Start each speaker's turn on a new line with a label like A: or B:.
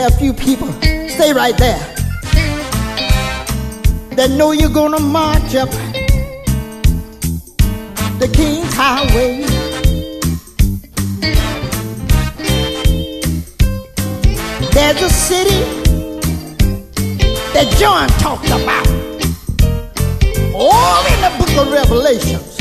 A: there are a few people, stay right there, that know you're gonna march up the King's Highway. There's a city that John talked about all in the book of Revelations.